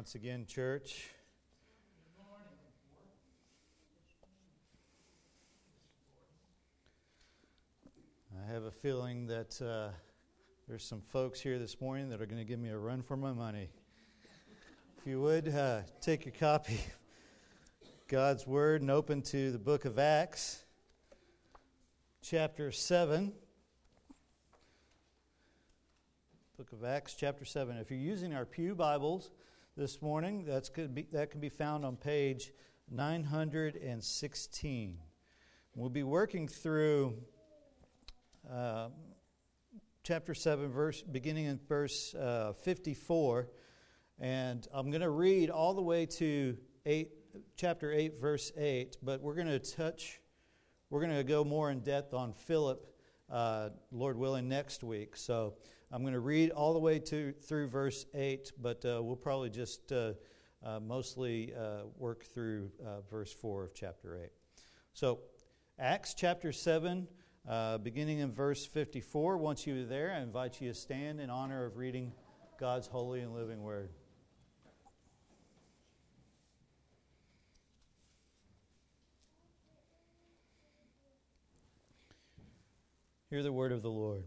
once again, church. I have a feeling that there's some folks here this morning that are going to give me a run for my money. If you would, take your copy of God's Word and open to the book of Acts, chapter 7. Book of Acts, chapter 7. If you're using our Pew Bibles this morning, that can be found on page 916. We'll be working through chapter 7, beginning in verse 54, and I'm going to read all the way to chapter 8, verse 8, but we're going to go more in depth on Philip, Lord willing, next week. So I'm going to read all the way through verse 8, but we'll probably just mostly work through verse 4 of chapter 8. So Acts chapter 7, beginning in verse 54. Once you're there, I invite you to stand in honor of reading God's holy and living word. Hear the word of the Lord.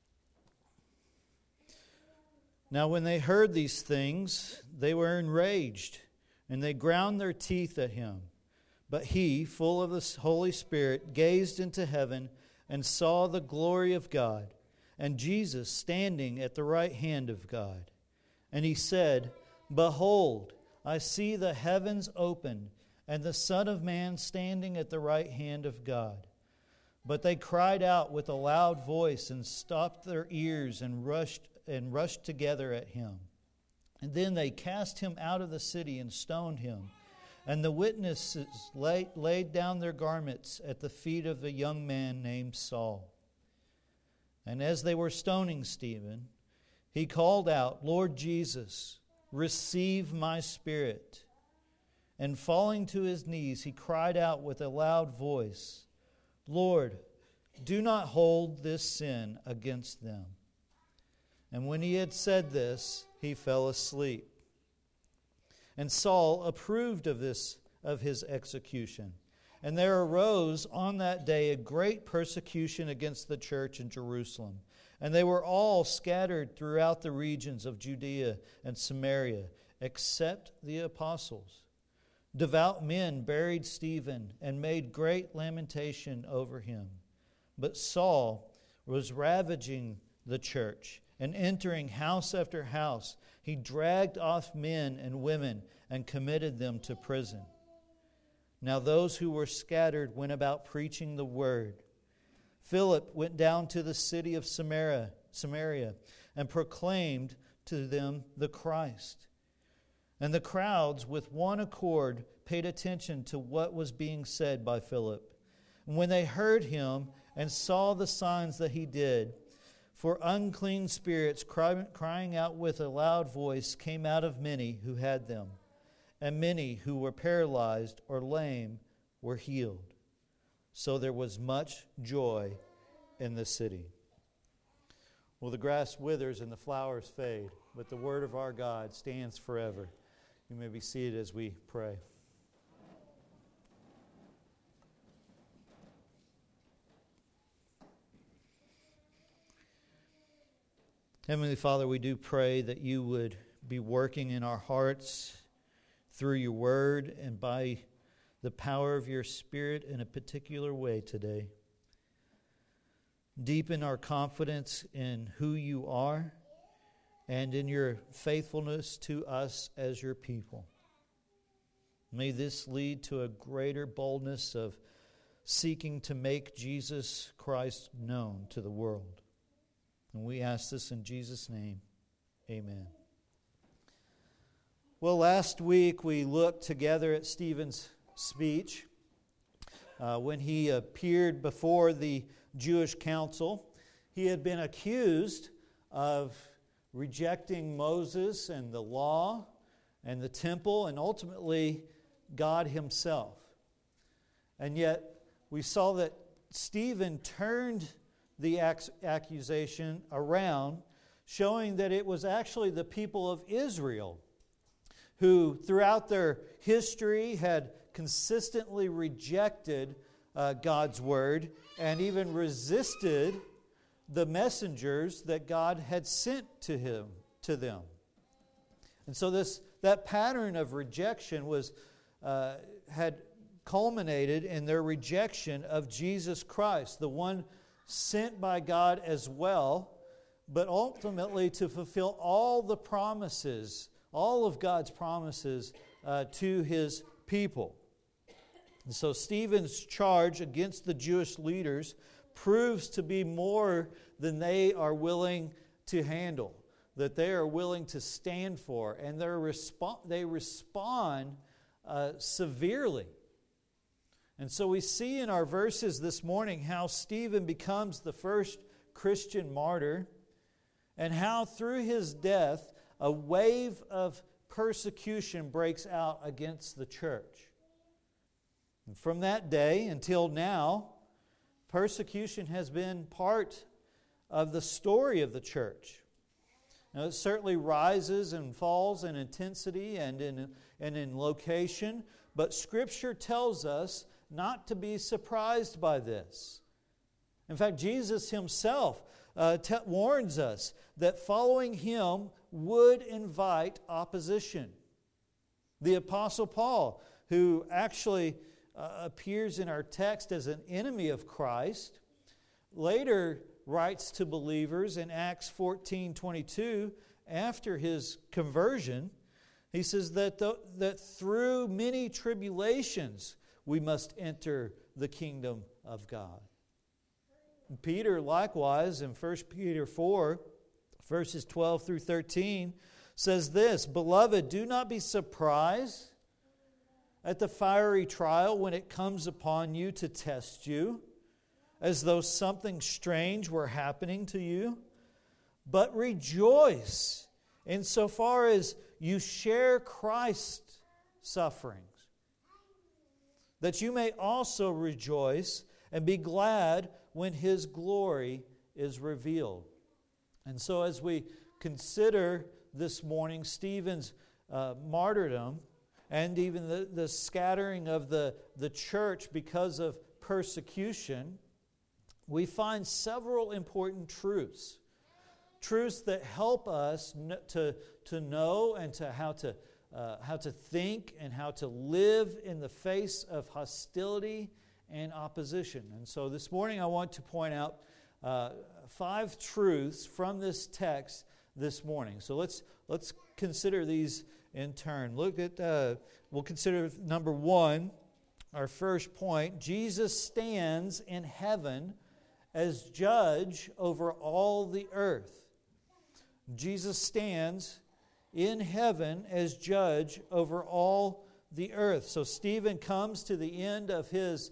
Now when they heard these things, they were enraged, and they ground their teeth at him. But he, full of the Holy Spirit, gazed into heaven and saw the glory of God, and Jesus standing at the right hand of God. And he said, Behold, I see the heavens opened, and the Son of Man standing at the right hand of God. But they cried out with a loud voice and stopped their ears and rushed together at him. And then they cast him out of the city and stoned him. And the witnesses laid down their garments at the feet of a young man named Saul. And as they were stoning Stephen, he called out, Lord Jesus, receive my spirit. And falling to his knees, he cried out with a loud voice, Lord, do not hold this sin against them. And when he had said this, he fell asleep. And Saul approved of his execution. And there arose on that day a great persecution against the church in Jerusalem. And they were all scattered throughout the regions of Judea and Samaria, except the apostles. Devout men buried Stephen and made great lamentation over him. But Saul was ravaging the church, and entering house after house, he dragged off men and women and committed them to prison. Now those who were scattered went about preaching the word. Philip went down to the city of Samaria and proclaimed to them the Christ. And the crowds with one accord paid attention to what was being said by Philip. And when they heard him and saw the signs that he did, for unclean spirits crying out with a loud voice came out of many who had them, and many who were paralyzed or lame were healed. So there was much joy in the city. Well, the grass withers and the flowers fade, but the word of our God stands forever. You may be seated as we pray. Heavenly Father, we do pray that you would be working in our hearts through your word and by the power of your Spirit in a particular way today. Deepen our confidence in who you are and in your faithfulness to us as your people. May this lead to a greater boldness of seeking to make Jesus Christ known to the world. And we ask this in Jesus' name. Amen. Well, last week we looked together at Stephen's speech when he appeared before the Jewish council. He had been accused of rejecting Moses and the law and the temple and ultimately God himself. And yet we saw that Stephen turned the accusation around, showing that it was actually the people of Israel who throughout their history had consistently rejected God's word and even resisted the messengers that God had sent to them. And so that pattern of rejection had culminated in their rejection of Jesus Christ, the one sent by God as well, but ultimately to fulfill all the promises, all of God's promises to His people. And so Stephen's charge against the Jewish leaders proves to be more than they are willing to handle, that they are willing to stand for, and they respond severely. And so we see in our verses this morning how Stephen becomes the first Christian martyr, and how through his death a wave of persecution breaks out against the church. And from that day until now, persecution has been part of the story of the church. Now, it certainly rises and falls in intensity and in location, but Scripture tells us not to be surprised by this. In fact, Jesus Himself warns us that following Him would invite opposition. The Apostle Paul, who actually appears in our text as an enemy of Christ, later writes to believers in Acts 14:22, after his conversion, he says that through many tribulations we must enter the kingdom of God. And Peter, likewise, in 1 Peter 4, verses 12 through 13, says this, "Beloved, do not be surprised at the fiery trial when it comes upon you to test you, as though something strange were happening to you. But rejoice insofar as you share Christ's sufferings, that you may also rejoice and be glad when His glory is revealed." And so as we consider this morning Stephen's martyrdom and even the scattering of the church because of persecution, we find several important truths. Truths that help us to know and to how to think and how to live in the face of hostility and opposition. And so this morning I want to point out 5 truths from this text this morning. So let's consider these in turn. We'll consider number 1, our first point. Jesus stands in heaven as judge over all the earth. Jesus stands in heaven as judge over all the earth. So Stephen comes to the end of his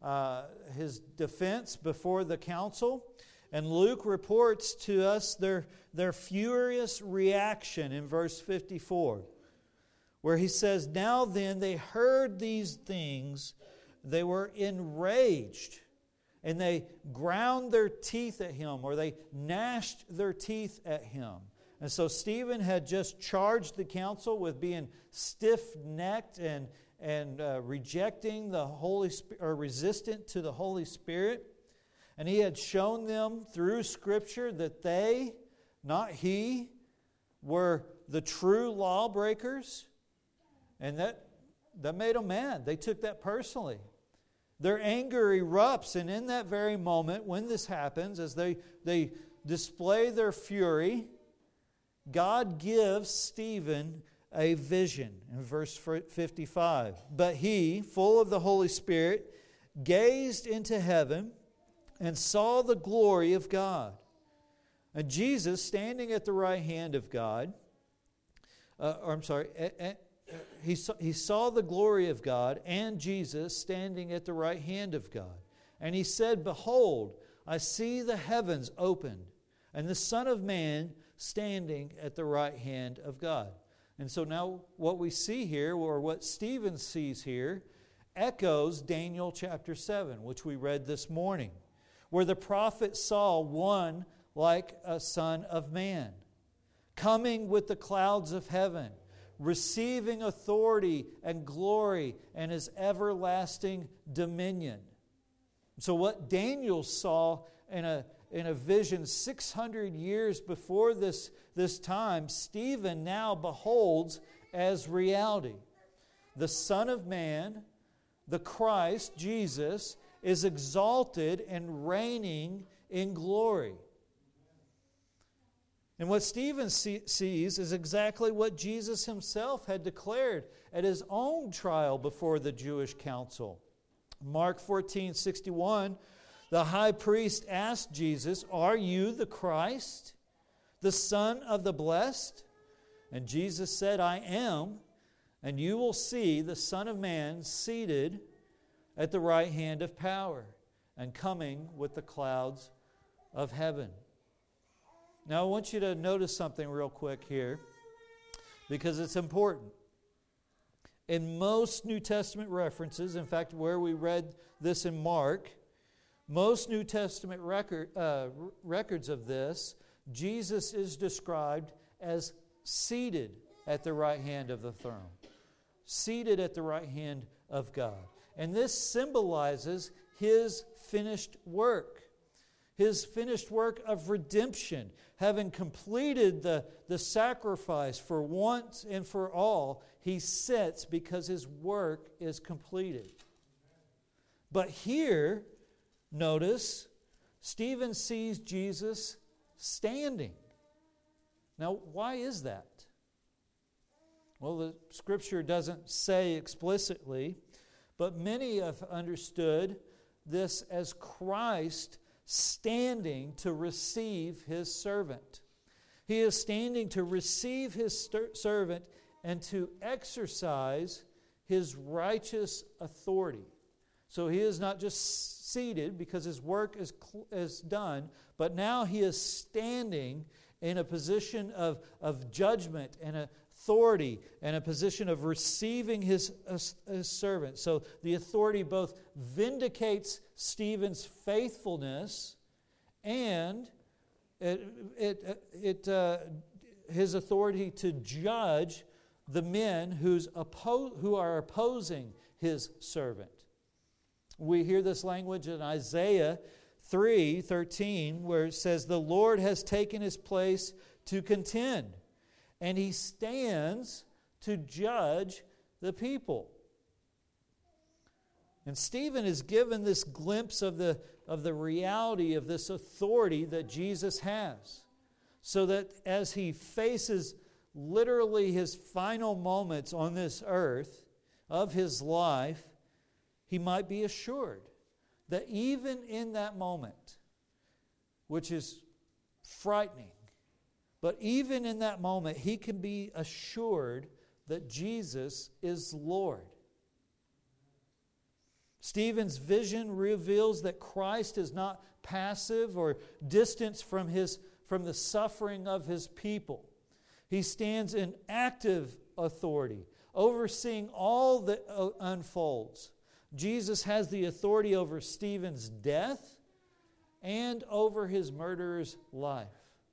defense before the council, and Luke reports to us their furious reaction in verse 54, where he says, "Now then they heard these things, they were enraged, and they ground their teeth at him," or they gnashed their teeth at him. And so Stephen had just charged the council with being stiff-necked and rejecting the Holy Spirit, or resistant to the Holy Spirit. And he had shown them through Scripture that they, not he, were the true lawbreakers. And that made them mad. They took that personally. Their anger erupts, and in that very moment when this happens, as they display their fury, God gives Stephen a vision in verse 55. "But he, full of the Holy Spirit, gazed into heaven and saw the glory of God, and Jesus standing at the right hand of God." He saw the glory of God and Jesus standing at the right hand of God. And he said, "Behold, I see the heavens opened, and the Son of Man standing at the right hand of God." And so now what we see here, or what Stephen sees here, echoes Daniel chapter 7, which we read this morning, where the prophet saw one like a son of man, coming with the clouds of heaven, receiving authority and glory and His everlasting dominion. So what Daniel saw in a vision 600 years before this time, Stephen now beholds as reality. The Son of Man, the Christ, Jesus, is exalted and reigning in glory. And what Stephen sees is exactly what Jesus Himself had declared at His own trial before the Jewish council. Mark 14:61, the high priest asked Jesus, "Are you the Christ, the Son of the Blessed?" And Jesus said, "I am, and you will see the Son of Man seated at the right hand of power and coming with the clouds of heaven." Now I want you to notice something real quick here, because it's important. In most New Testament references, in fact, where we read this in Mark, most New Testament records of this, Jesus is described as seated at the right hand of the throne. Seated at the right hand of God. And this symbolizes His finished work. His finished work of redemption. Having completed the sacrifice for once and for all, He sits because His work is completed. But here, notice, Stephen sees Jesus standing. Now, why is that? Well, the Scripture doesn't say explicitly, but many have understood this as Christ standing to receive His servant. He is standing to receive His servant and to exercise His righteous authority. So He is not just seated because His work is done, but now He is standing in a position of judgment and authority and a position of receiving His servant. So the authority both vindicates Stephen's faithfulness and his authority to judge the men who are opposing His servant. We hear this language in Isaiah 3:13, where it says, "The Lord has taken His place to contend, and He stands to judge the people." And Stephen is given this glimpse of the reality of this authority that Jesus has, so that as he faces literally his final moments on this earth of his life, he might be assured that even in that moment, which is frightening, but even in that moment, he can be assured that Jesus is Lord. Stephen's vision reveals that Christ is not passive or distant from the suffering of His people. He stands in active authority, overseeing all that unfolds. Jesus has the authority over Stephen's death and over his murderer's life.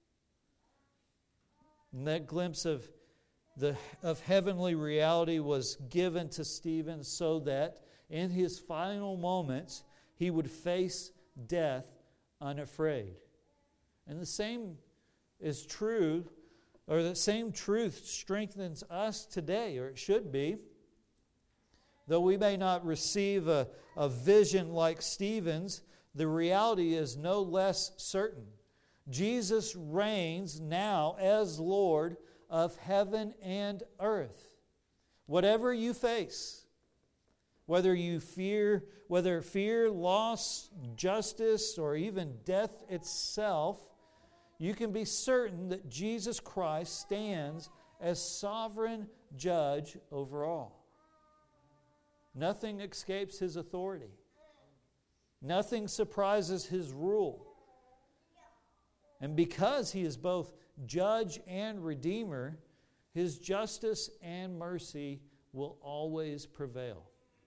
And that glimpse of heavenly reality was given to Stephen so that in his final moments he would face death unafraid. And the same is true, or the same truth strengthens us today, or it should be. Though we may not receive a vision like Stephen's, the reality is no less certain. Jesus reigns now as Lord of heaven and earth. Whatever you face, whether fear, loss, justice, or even death itself, you can be certain that Jesus Christ stands as sovereign judge over all. Nothing escapes His authority. Nothing surprises His rule. And because He is both judge and redeemer, His justice and mercy will always prevail.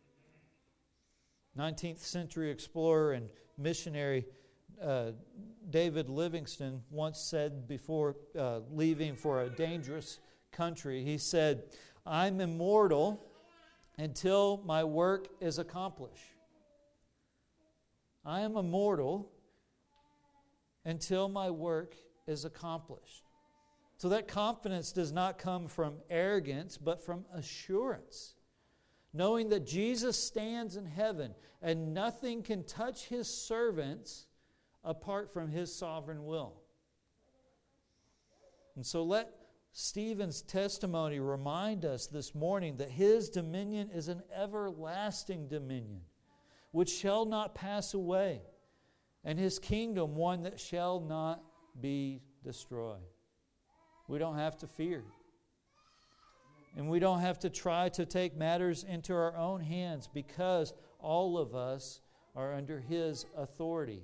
19th century explorer and missionary David Livingstone once said before leaving for a dangerous country. He said, I'm immortal until my work is accomplished. I am immortal until my work is accomplished. So that confidence does not come from arrogance, but from assurance. Knowing that Jesus stands in heaven and nothing can touch His servants apart from His sovereign will. And so let Stephen's testimony remind us this morning that his dominion is an everlasting dominion, which shall not pass away, and his kingdom one that shall not be destroyed. We don't have to fear. And we don't have to try to take matters into our own hands, because all of us are under His authority.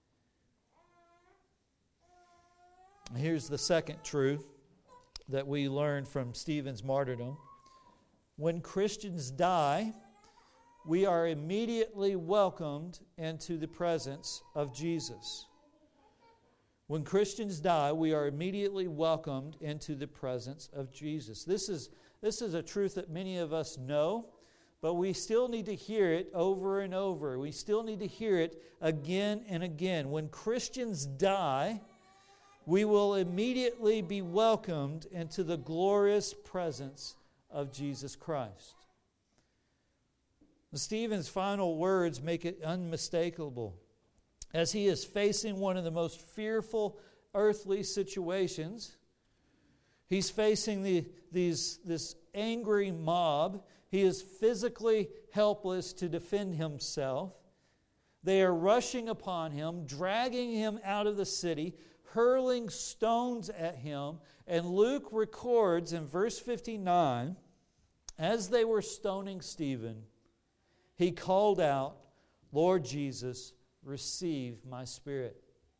Here's the second truth that we learn from Stephen's martyrdom. When Christians die, we are immediately welcomed into the presence of Jesus. When Christians die, we are immediately welcomed into the presence of Jesus. This is a truth that many of us know, but we still need to hear it over and over. We still need to hear it again and again. When Christians die, we will immediately be welcomed into the glorious presence of Jesus Christ. Stephen's final words make it unmistakable. As he is facing one of the most fearful earthly situations, he's facing this angry mob. He is physically helpless to defend himself. They are rushing upon him, dragging him out of the city, hurling stones at him. And Luke records in verse 59, as they were stoning Stephen, he called out, Lord Jesus, receive my spirit.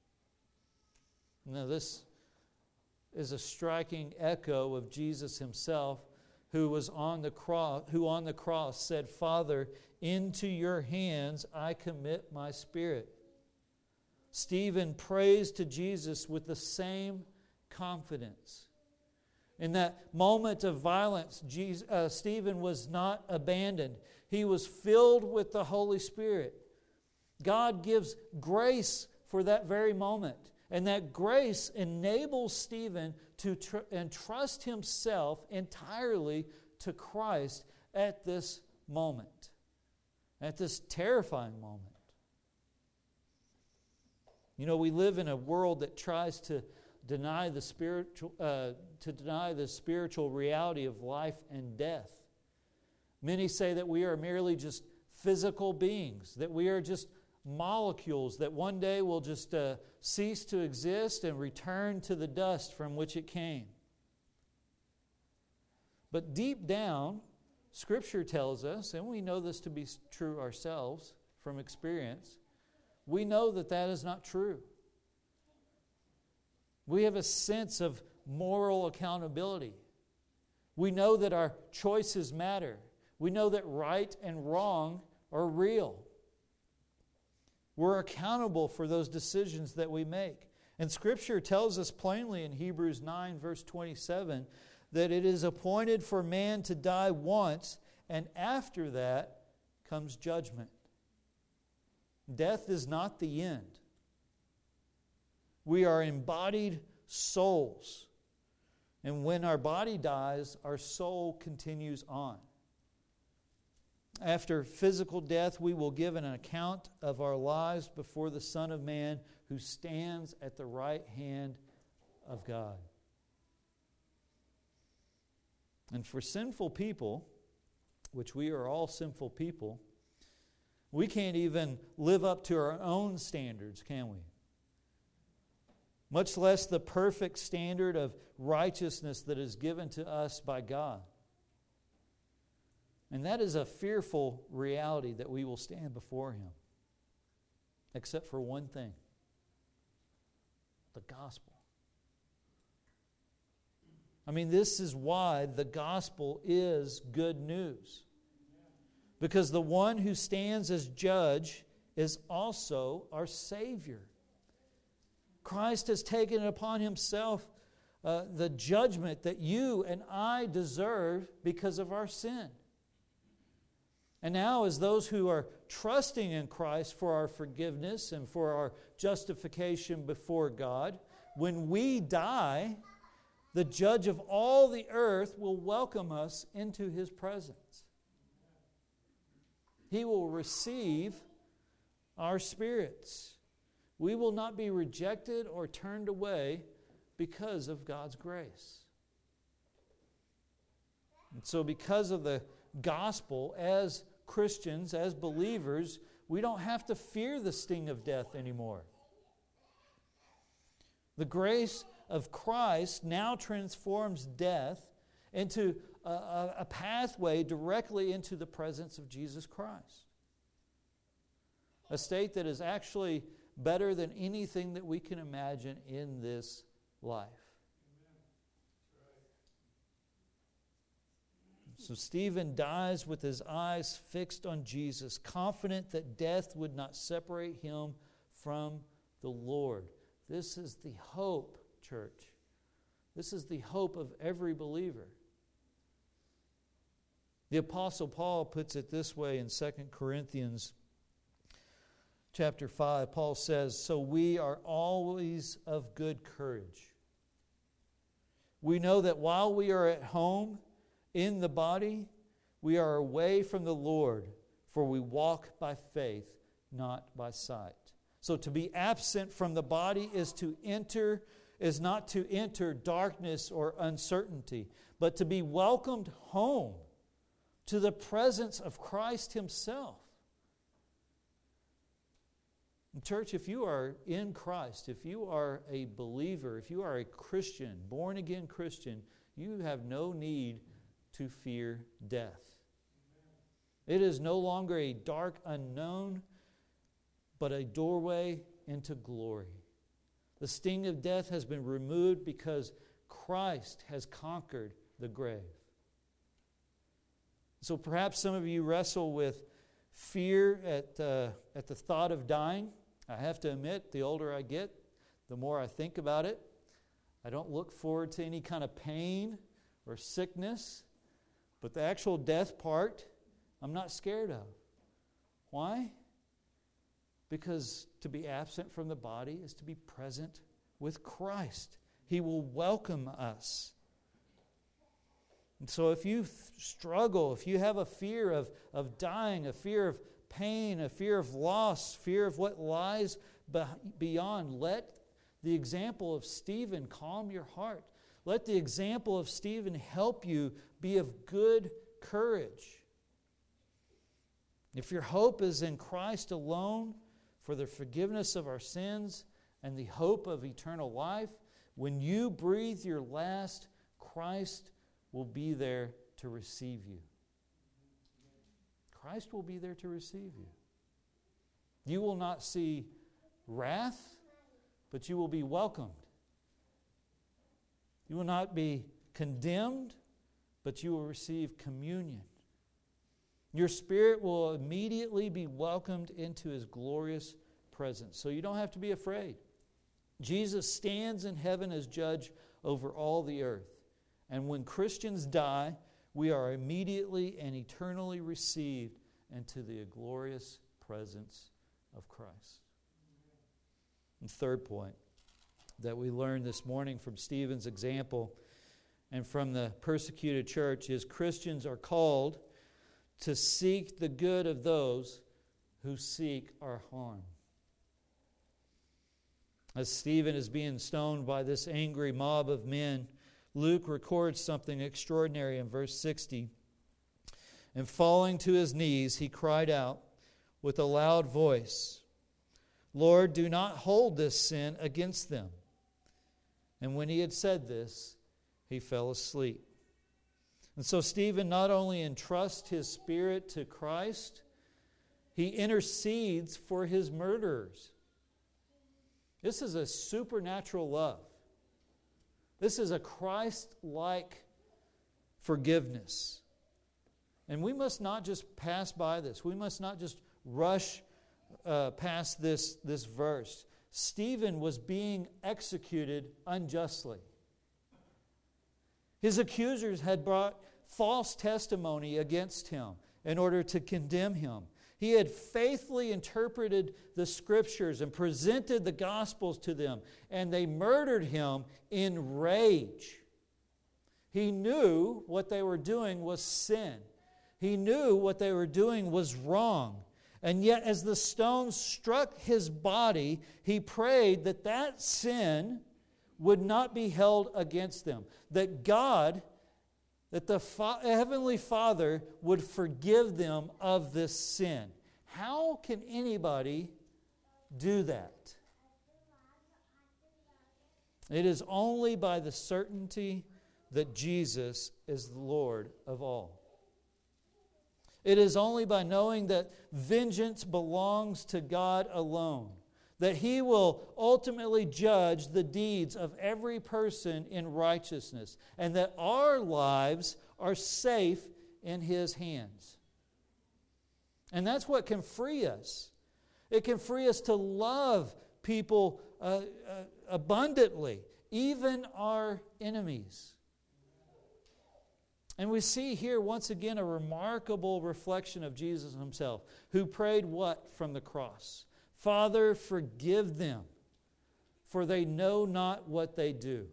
Now this is a striking echo of Jesus Himself, who on the cross said, Father, into your hands I commit my spirit. Stephen prays to Jesus with the same confidence. In that moment of violence, Stephen was not abandoned. He was filled with the Holy Spirit. God gives grace for that very moment. And that grace enables Stephen to entrust himself entirely to Christ at this moment, at this terrifying moment. You know, we live in a world that tries to deny the spiritual reality of life and death. Many say that we are merely just physical beings, that we are just molecules that one day will just cease to exist and return to the dust from which it came. But deep down, Scripture tells us, and we know this to be true ourselves from experience, we know that that is not true. We have a sense of moral accountability. We know that our choices matter. We know that right and wrong are real. We're accountable for those decisions that we make. And Scripture tells us plainly in Hebrews 9, verse 27, that it is appointed for man to die once, and after that comes judgment. Death is not the end. We are embodied souls. And when our body dies, our soul continues on. After physical death, we will give an account of our lives before the Son of Man, who stands at the right hand of God. And for sinful people, which we are all sinful people, we can't even live up to our own standards, can we? Much less the perfect standard of righteousness that is given to us by God. And that is a fearful reality, that we will stand before Him. Except for one thing: the gospel. I mean, this is why the gospel is good news. Because the one who stands as judge is also our Savior. Christ has taken it upon Himself the judgment that you and I deserve because of our sin. And now, as those who are trusting in Christ for our forgiveness and for our justification before God, when we die, the judge of all the earth will welcome us into His presence. He will receive our spirits. We will not be rejected or turned away because of God's grace. And so because of the gospel, as Christians, as believers, we don't have to fear the sting of death anymore. The grace of Christ now transforms death into a pathway directly into the presence of Jesus Christ. A state that is actually better than anything that we can imagine in this life. So Stephen dies with his eyes fixed on Jesus, confident that death would not separate him from the Lord. This is the hope, church. This is the hope of every believer. The Apostle Paul puts it this way in 2 Corinthians chapter 5. Paul says, "So we are always of good courage. We know that while we are at home in the body, we are away from the Lord, for we walk by faith, not by sight." So to be absent from the body is not to enter darkness or uncertainty, but to be welcomed home to the presence of Christ Himself. And church, if you are in Christ, if you are a believer, if you are a Christian, born-again Christian, you have no need to fear death. It is no longer a dark unknown, but a doorway into glory. The sting of death has been removed because Christ has conquered the grave. So perhaps some of you wrestle with fear at the thought of dying. I have to admit, the older I get, the more I think about it. I don't look forward to any kind of pain or sickness, but the actual death part, I'm not scared of. Why? Because to be absent from the body is to be present with Christ. He will welcome us. And so if you struggle, if you have a fear of dying, a fear of pain, a fear of loss, fear of what lies beyond, let the example of Stephen calm your heart. Let the example of Stephen help you be of good courage. If your hope is in Christ alone for the forgiveness of our sins and the hope of eternal life, when you breathe your last, Christ will be there to receive you. Christ will be there to receive you. You will not see wrath, but you will be welcomed. You will not be condemned, but you will receive communion. Your spirit will immediately be welcomed into His glorious presence. So you don't have to be afraid. Jesus stands in heaven as judge over all the earth. And when Christians die, we are immediately and eternally received into the glorious presence of Christ. And third point that we learned this morning from Stephen's example and from the persecuted church is Christians are called to seek the good of those who seek our harm. As Stephen is being stoned by this angry mob of men, Luke records something extraordinary in verse 60. And falling to his knees, he cried out with a loud voice, "Lord, do not hold this sin against them." And when he had said this, he fell asleep. And so Stephen not only entrusts his spirit to Christ, he intercedes for his murderers. This is a supernatural love. This is a Christ-like forgiveness. And we must not just pass by this. We must not just rush past this verse. Stephen was being executed unjustly. His accusers had brought false testimony against him in order to condemn him. He had faithfully interpreted the Scriptures and presented the Gospels to them, and they murdered him in rage. He knew what they were doing was sin. He knew what they were doing was wrong. And yet, as the stones struck his body, he prayed that that sin would not be held against them. That God, that the Heavenly Father would forgive them of this sin. How can anybody do that? It is only by the certainty that Jesus is the Lord of all. It is only by knowing that vengeance belongs to God alone, that He will ultimately judge the deeds of every person in righteousness, and that our lives are safe in His hands. And that's what can free us. It can free us to love people abundantly, even our enemies. And we see here once again a remarkable reflection of Jesus Himself, who prayed what from the cross? Father, forgive them, for they know not what they do.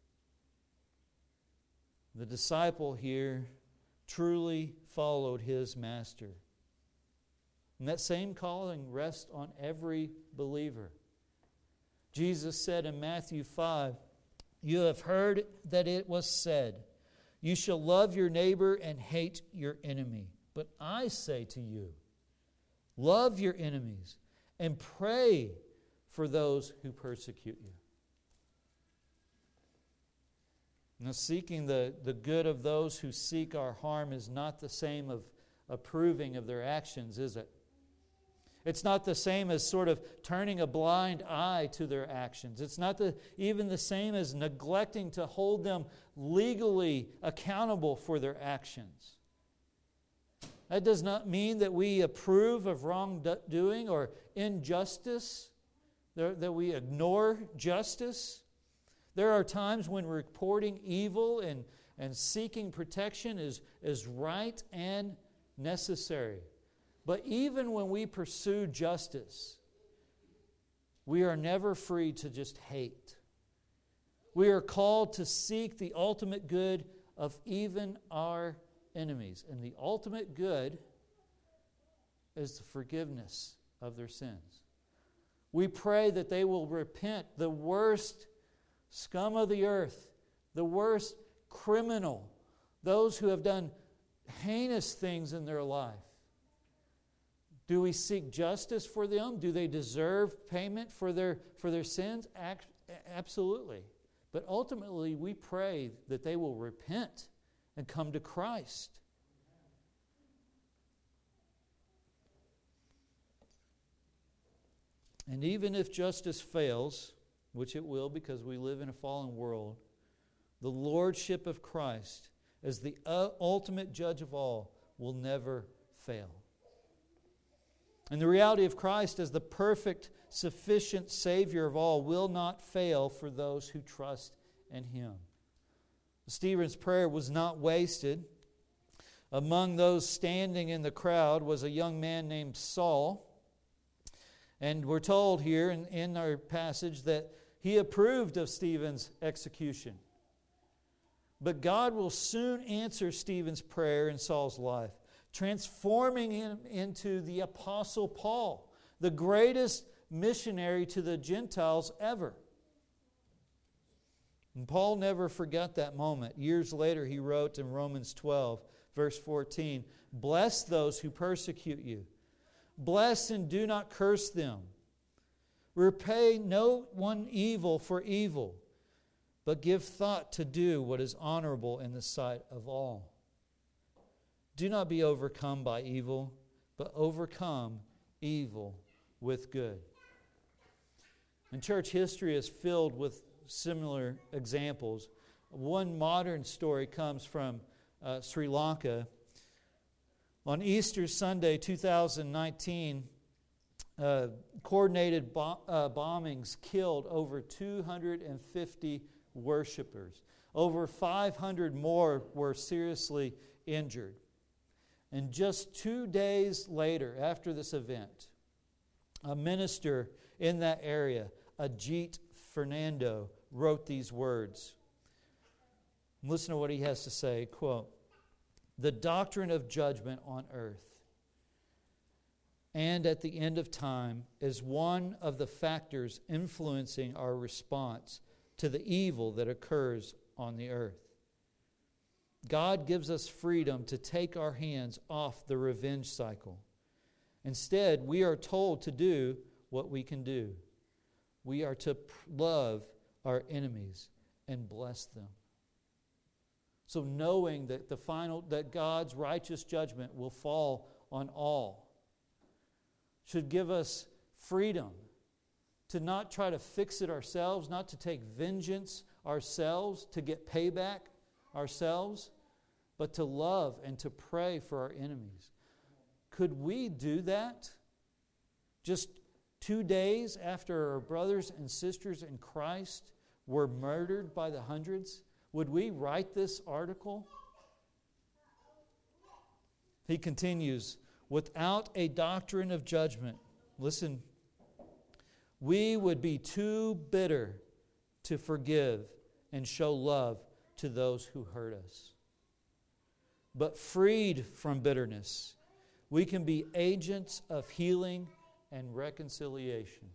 The disciple here truly followed his master. And that same calling rests on every believer. Jesus said in Matthew 5, "You have heard that it was said, 'You shall love your neighbor and hate your enemy.' But I say to you, love your enemies and pray for those who persecute you." Now, seeking the good of those who seek our harm is not the same of approving of their actions, is it? It's not the same as sort of turning a blind eye to their actions. It's not even the same as neglecting to hold them legally accountable for their actions. That does not mean that we approve of wrongdoing or injustice, that we ignore justice. There are times when reporting evil and seeking protection is right and necessary. But even when we pursue justice, we are never free to just hate. We are called to seek the ultimate good of even our enemies. And the ultimate good is the forgiveness of their sins. We pray that they will repent. The worst scum of the earth, the worst criminal, those who have done heinous things in their life. Do we seek justice for them? Do they deserve payment for their sins? Absolutely. But ultimately, we pray that they will repent and come to Christ. And even if justice fails, which it will because we live in a fallen world, the lordship of Christ as the ultimate judge of all will never fail. And the reality of Christ as the perfect, sufficient Savior of all will not fail for those who trust in Him. Stephen's prayer was not wasted. Among those standing in the crowd was a young man named Saul. And we're told here in our passage that he approved of Stephen's execution. But God will soon answer Stephen's prayer in Saul's life, transforming him into the Apostle Paul, the greatest missionary to the Gentiles ever. And Paul never forgot that moment. Years later, he wrote in Romans 12, verse 14, "Bless those who persecute you. Bless and do not curse them. Repay no one evil for evil, but give thought to do what is honorable in the sight of all. Do not be overcome by evil, but overcome evil with good." And church history is filled with similar examples. One modern story comes from Sri Lanka. On Easter Sunday 2019, coordinated bombings killed over 250 worshipers. Over 500 more were seriously injured. And just 2 days later, after this event, a minister in that area, Ajit Fernando, wrote these words. Listen to what he has to say, quote, "The doctrine of judgment on earth and at the end of time is one of the factors influencing our response to the evil that occurs on the earth. God gives us freedom to take our hands off the revenge cycle. Instead, we are told to do what we can do. We are to love our enemies and bless them." So knowing that that God's righteous judgment will fall on all should give us freedom to not try to fix it ourselves, not to take vengeance ourselves, to get payback ourselves, but to love and to pray for our enemies. Could we do that just 2 days after our brothers and sisters in Christ were murdered by the hundreds? Would we write this article? He continues, "Without a doctrine of judgment," listen, "we would be too bitter to forgive and show love to those who hurt us. But freed from bitterness, we can be agents of healing and reconciliation."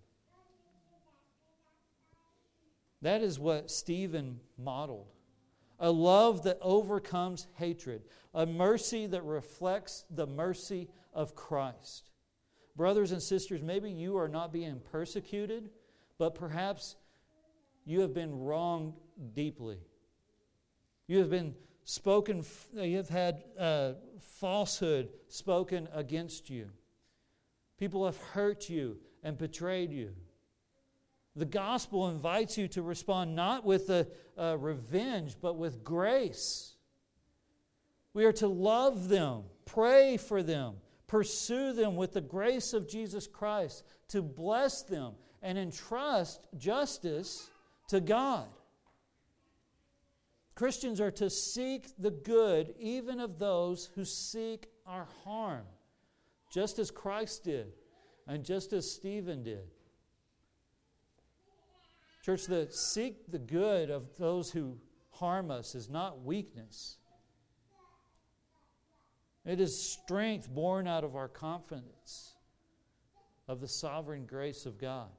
That is what Stephen modeled. A love that overcomes hatred. A mercy that reflects the mercy of Christ. Brothers and sisters, maybe you are not being persecuted, but perhaps you have been wronged deeply. You have been spoken, you have had falsehood spoken against you. People have hurt you and betrayed you. The gospel invites you to respond not with revenge, but with grace. We are to love them, pray for them, pursue them with the grace of Jesus Christ, to bless them and entrust justice to God. Christians are to seek the good even of those who seek our harm, just as Christ did and just as Stephen did. Church, to seek the good of those who harm us is not weakness. It is strength born out of our confidence of the sovereign grace of God.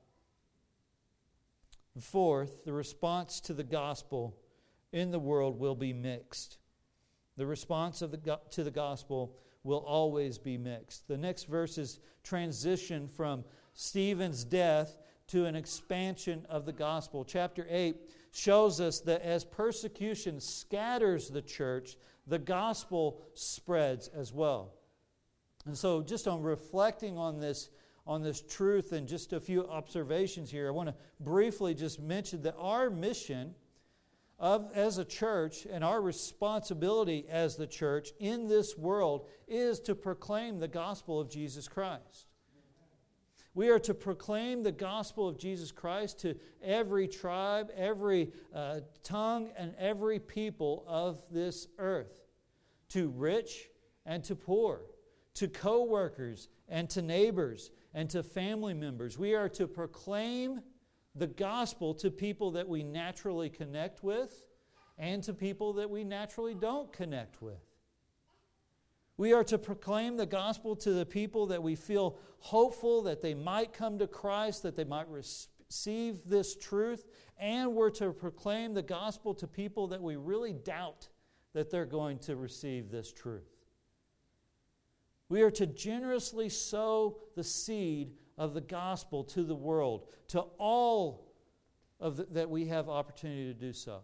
And fourth, the response to the gospel in the world will be mixed. The response to the gospel will always be mixed. The next verses transition from Stephen's death to an expansion of the gospel. Chapter 8 shows us that as persecution scatters the church, the gospel spreads as well. And so just on reflecting on this truth and just a few observations here, I want to briefly just mention that our mission as a church and our responsibility as the church in this world is to proclaim the gospel of Jesus Christ. We are to proclaim the gospel of Jesus Christ to every tribe, every tongue, and every people of this earth, to rich and to poor, to co-workers and to neighbors and to family members. We are to proclaim the gospel to people that we naturally connect with and to people that we naturally don't connect with. We are to proclaim the gospel to the people that we feel hopeful that they might come to Christ, that they might receive this truth, and we're to proclaim the gospel to people that we really doubt that they're going to receive this truth. We are to generously sow the seed of the gospel to the world, to all that we have opportunity to do so.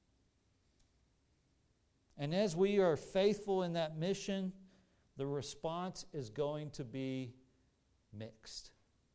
And as we are faithful in that mission, the response is going to be mixed.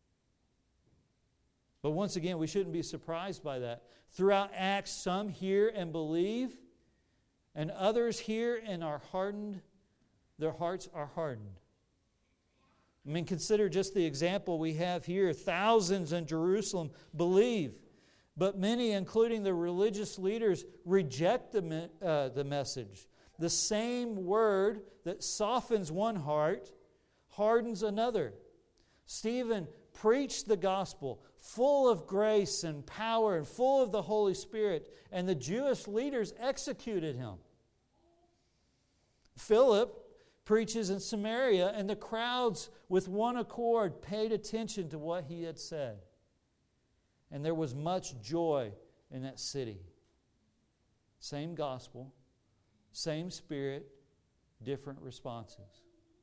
But once again, we shouldn't be surprised by that. Throughout Acts, some hear and believe, and others hear and are hardened. Their hearts are hardened. I mean, consider just the example we have here. Thousands in Jerusalem believe. But many, including the religious leaders, reject the message. The same word that softens one heart hardens another. Stephen preached the gospel full of grace and power and full of the Holy Spirit, and the Jewish leaders executed him. Philip preaches in Samaria, and the crowds with one accord paid attention to what he had said. And there was much joy in that city. Same gospel, same Spirit, different responses.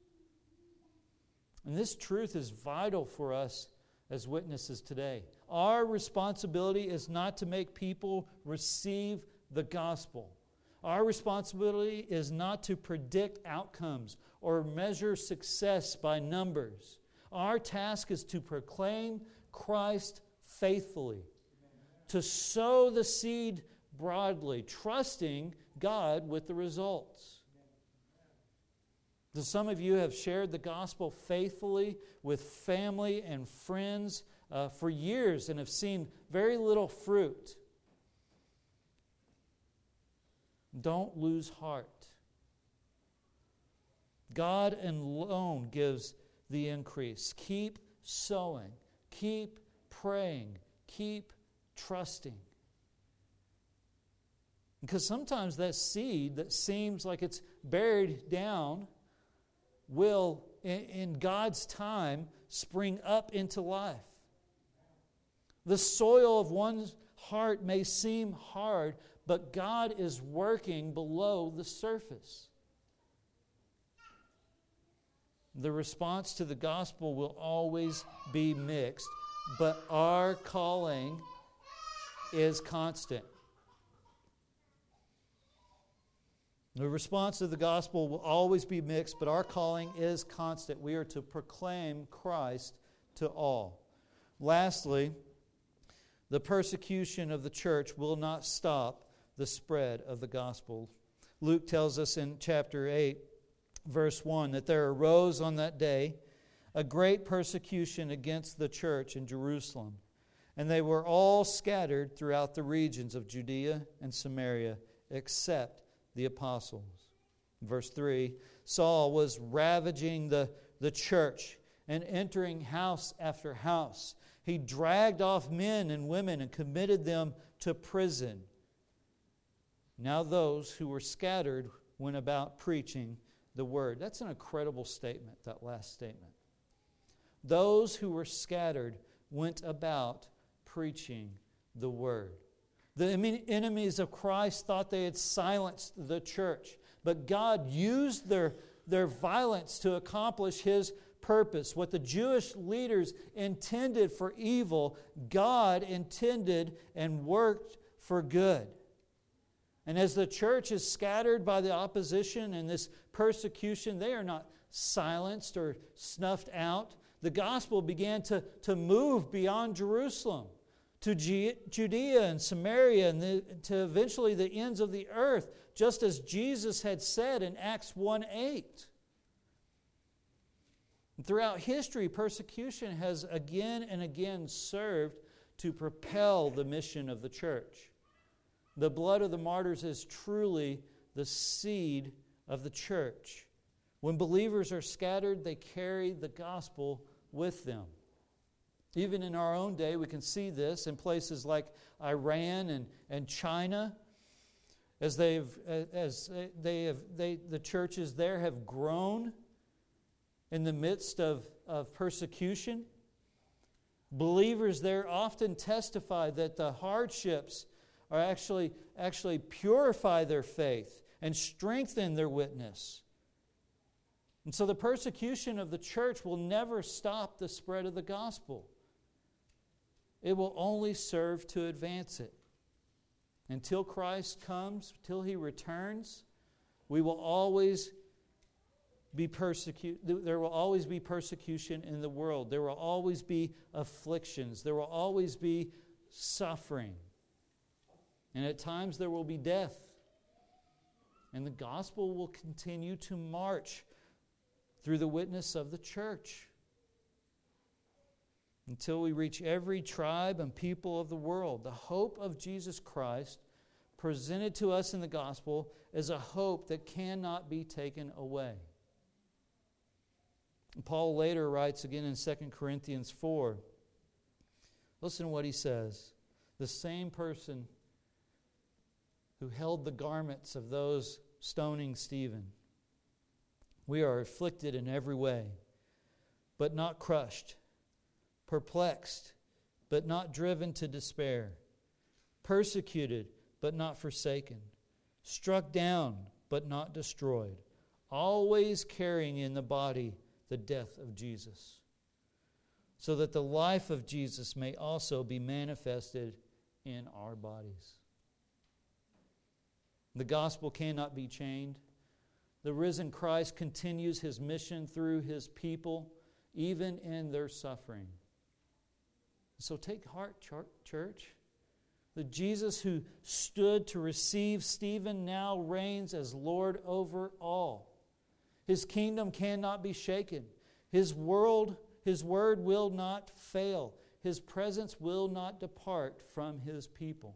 And this truth is vital for us as witnesses today. Our responsibility is not to make people receive the gospel. Our responsibility is not to predict outcomes or measure success by numbers. Our task is to proclaim Christ faithfully, to sow the seed broadly, trusting God with the results. Some of you have shared the gospel faithfully with family and friends for years and have seen very little fruit. Don't lose heart. God alone gives the increase. Keep sowing. Keep praying. Keep trusting. Because sometimes that seed that seems like it's buried down will, in God's time, spring up into life. The soil of one's heart may seem hard, but God is working below the surface. The response to the gospel will always be mixed, but our calling is constant. The response to the gospel will always be mixed, but our calling is constant. We are to proclaim Christ to all. Lastly, the persecution of the church will not stop the spread of the gospel. Luke tells us in chapter 8, verse 1, that there arose on that day a great persecution against the church in Jerusalem, and they were all scattered throughout the regions of Judea and Samaria, except the apostles. Verse 3, Saul was ravaging the church and entering house after house. He dragged off men and women and committed them to prison. Now those who were scattered went about preaching the word. That's an incredible statement, that last statement. Those who were scattered went about preaching the word. The enemies of Christ thought they had silenced the church, but God used their violence to accomplish His purpose. What the Jewish leaders intended for evil, God intended and worked for good. And as the church is scattered by the opposition and this persecution, they are not silenced or snuffed out. The gospel began to move beyond Jerusalem to Judea and Samaria and to eventually the ends of the earth, just as Jesus had said in Acts 1:8. Throughout history, persecution has again and again served to propel the mission of the church. The blood of the martyrs is truly the seed of the church. When believers are scattered, they carry the gospel with them. Even in our own day, we can see this in places like Iran and China, as the churches there have grown in the midst of persecution. Believers there often testify that the hardships are actually purify their faith and strengthen their witness. And so the persecution of the church will never stop the spread of the gospel. It will only serve to advance it. Until Christ comes, till He returns, we will always be persecuted. There will always be persecution in the world. There will always be afflictions. There will always be suffering. And at times there will be death. And the gospel will continue to march through the witness of the church. until we reach every tribe and people of the world. The hope of Jesus Christ presented to us in the gospel is a hope that cannot be taken away. And Paul later writes again in 2 Corinthians 4. Listen to what he says. The same person who held the garments of those stoning Stephen. We are afflicted in every way, but not crushed, perplexed, but not driven to despair, persecuted, but not forsaken, struck down, but not destroyed, always carrying in the body the death of Jesus, so that the life of Jesus may also be manifested in our bodies. The gospel cannot be chained. The risen Christ continues his mission through his people, even in their suffering. So take heart, church. The Jesus who stood to receive Stephen now reigns as Lord over all. His kingdom cannot be shaken. His word will not fail. His presence will not depart from his people.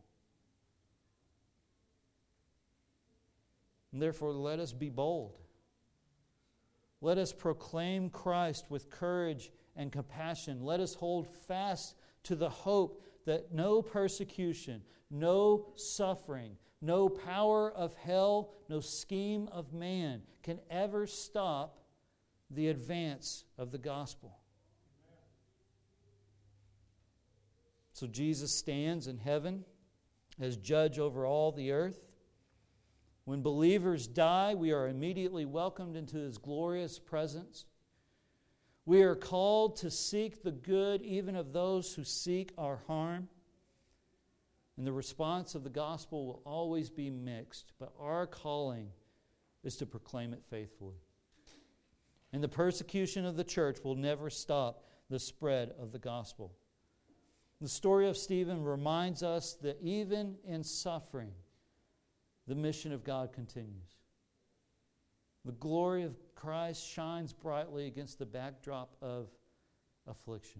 And therefore, let us be bold. Let us proclaim Christ with courage and compassion. Let us hold fast to the hope that no persecution, no suffering, no power of hell, no scheme of man can ever stop the advance of the gospel. So Jesus stands in heaven as judge over all the earth. When believers die, we are immediately welcomed into his glorious presence. We are called to seek the good even of those who seek our harm. And the response of the gospel will always be mixed, but our calling is to proclaim it faithfully. And the persecution of the church will never stop the spread of the gospel. The story of Stephen reminds us that even in suffering, the mission of God continues. The glory of Christ shines brightly against the backdrop of affliction.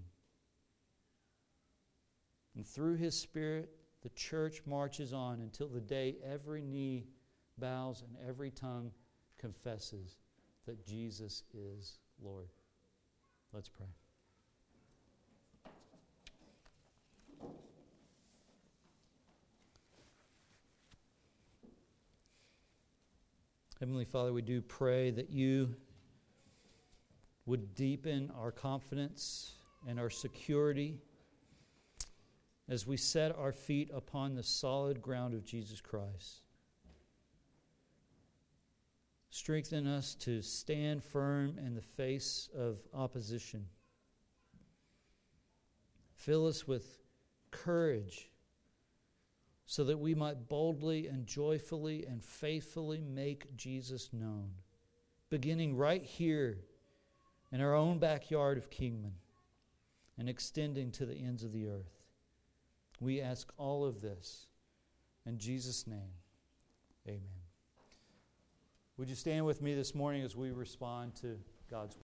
And through his Spirit, the church marches on until the day every knee bows and every tongue confesses that Jesus is Lord. Let's pray. Heavenly Father, we do pray that you would deepen our confidence and our security as we set our feet upon the solid ground of Jesus Christ. Strengthen us to stand firm in the face of opposition. Fill us with courage so that we might boldly and joyfully and faithfully make Jesus known, beginning right here in our own backyard of Kingman and extending to the ends of the earth. We ask all of this in Jesus' name. Amen. Would you stand with me this morning as we respond to God's word?